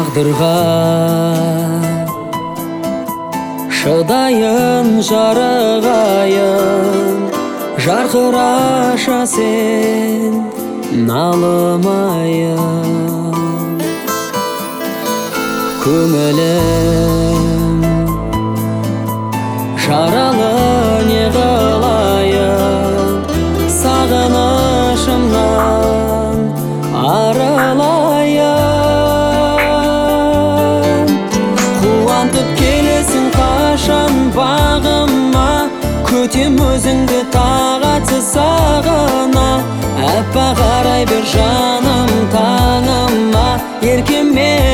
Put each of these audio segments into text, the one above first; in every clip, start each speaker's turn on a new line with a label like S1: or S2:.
S1: тағдырға шыдайын жарығайын, жарқыраша сен налымайын. Көңілім жаралы не қылайын, сағынышымнан арылайын. Қуантып келесің қашан бағыма, күтем өзіңді тағатсыз сағына. Аппақ арай бер жаным таңыма, еркем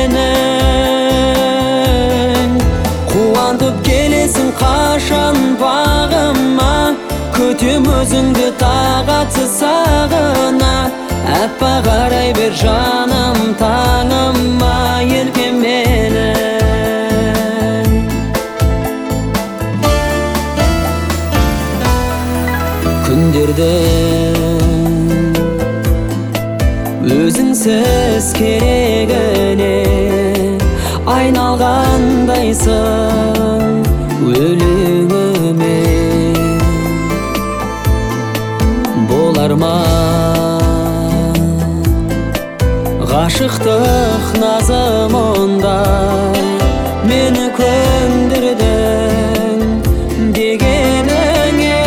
S1: менің. Қуантып келесің қашан бағыма, күтем өзіңді тағатсыз сағына. Аппақ арай бер жаным таңыма, еркем менің. Күндердің өзіңсіз керегіне айналғандайсың өлеңіме. Болар ма ғашықтық назым ондай, мені көндірдің дегеніңе.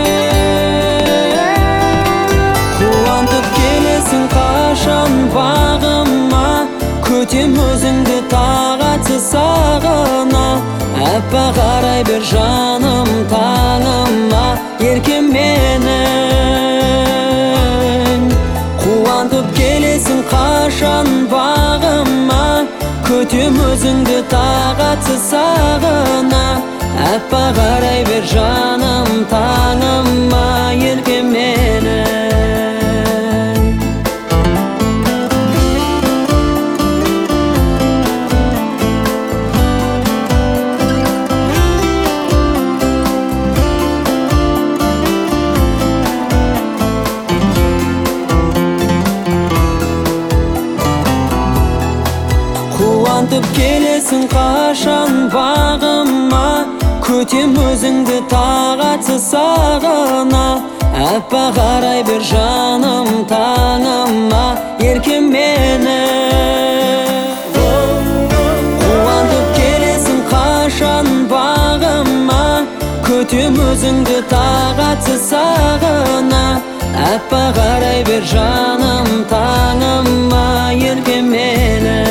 S1: Қуантып келесің қашан бағыма, күтем өзіңді тағатсыз сағына. Аппақ арай бер жаным таңыма, еркем менің. Қуантып келесің қашан бағыма, күтем өзіңді тағатсыз сағына. Аппақ арай бер жаным таңыма, еркем менің. Қуантып келесің қашан бағыма, күтем өзіңді тағатсыз сағына. Аппақ арай бер жаным таңыма, еркем менің. Қуантып келесің қашан бағыма, күтем өзіңді тағатсыз сағына. Аппақ арай бер жаным таңыма, еркем менің.